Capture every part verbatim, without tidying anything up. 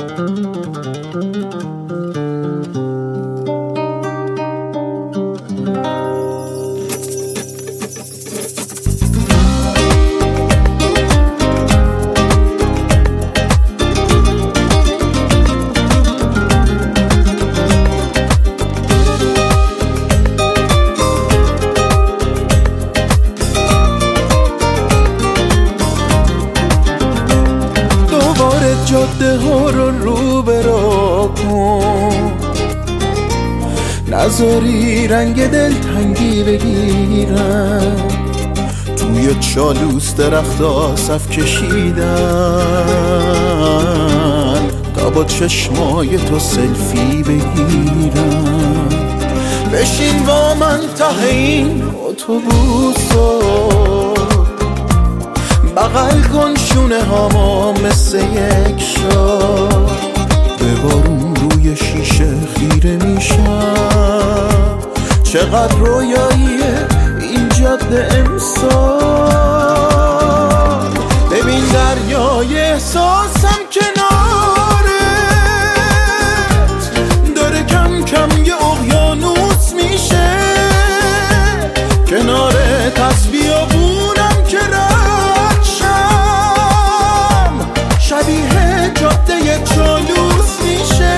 جاده ها رو رو برا کن، نذاری رنگ دلتنگی بگیرن. توی چالوس درختا صف کشیدن تا با چشمای تو سلفی بگیرن. بشین با من ته این اتوبوسو، بغل کن شونه هامو مثل یک شار. به بارون روی شیشه خیره میشم، چقدر رویاییه این جاده امسال. ببین دریای احساسم کنارت داره کم کم یه اقیانوس میشه. کنارت از بیابونم که شبیه جاده چالوس میشه.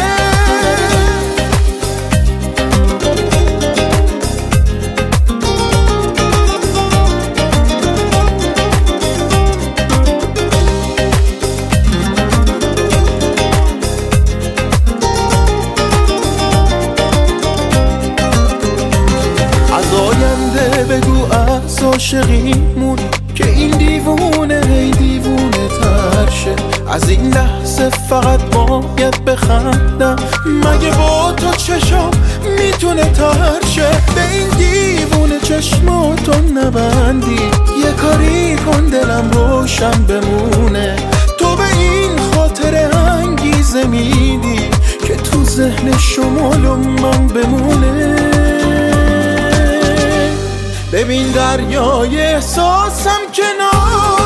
از آینده بگو از عاشقیمون که این دیوونه هی دیوونه تر شه. از این لحظه فقط باید بخندم، مگه با تو چشم میتونه تر شه. به این دیوونه چشماتو نبندی، یه کاری کن دلم روشن بمونه. تو به این خاطر انگیزه میدی که تو ذهن شمال و من بمونه. ببین دریای احساسم کنار